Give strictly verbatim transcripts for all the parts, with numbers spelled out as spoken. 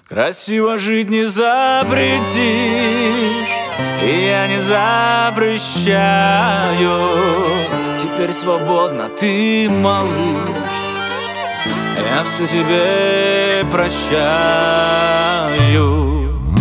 Красиво жить не запретишь, и я не запрещаю. Теперь свободно ты, малыш, я все тебе прощаю.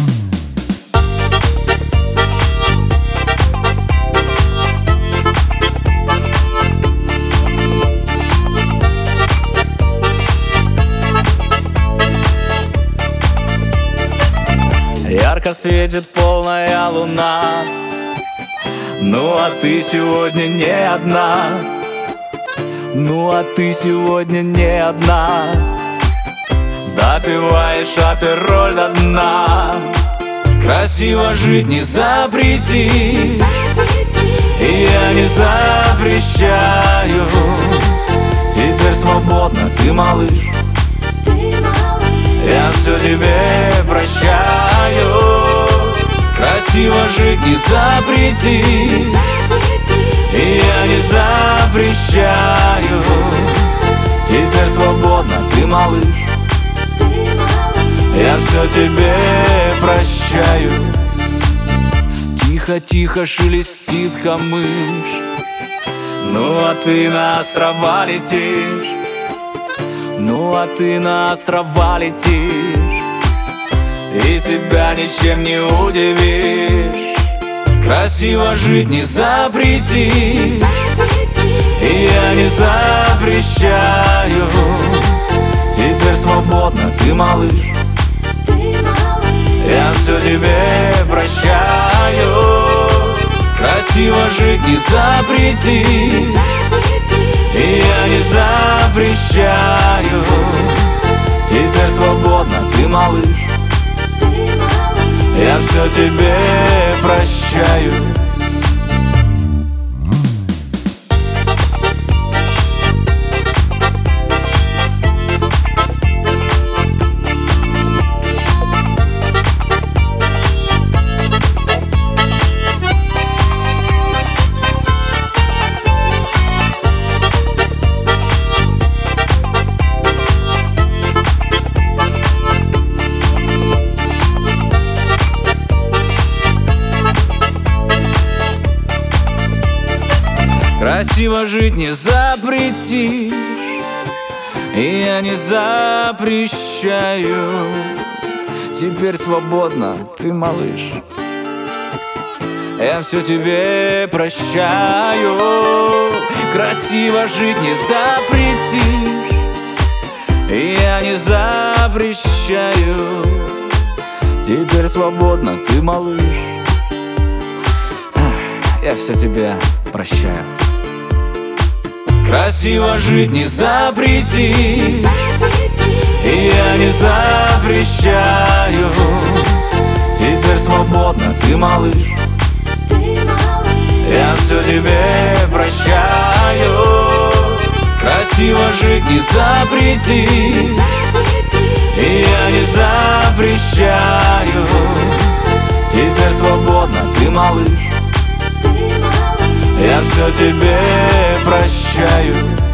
Ярко светит полная луна, ну а ты сегодня не одна. Ну а ты сегодня не одна. Допиваешь апероль до дна. Красиво жить не запрети, и я не запрещаю. Теперь свободно ты, малыш, я все тебе прощаю. Красиво жить не запрети, и я не запрещаю. Теперь свободно ты, малыш, я все тебе прощаю. Тихо-тихо шелестит камыш, ну а ты на острова летишь. Ну а ты на острова летишь, и тебя ничем не удивишь. Красиво жить не запрети, и я не запрещаю. Теперь свободно ты, малыш, я все тебе прощаю. Красиво жить не запрети, и я не запрещаю. Теперь свободно ты, малыш, я все тебе прощаю. Красиво жить не запретишь, и я не запрещаю. Теперь свободно ты, малыш, я все тебе прощаю. Красиво жить не запретишь, и я не запрещаю. Теперь свободно ты, малыш, я все тебе прощаю. Красиво жить не запрети, и я не запрещаю. Теперь свободно ты, малыш, я все тебе прощаю. Красиво жить не запрети, и я не запрещаю. Теперь свободно ты, малыш, я все тебе прощаю.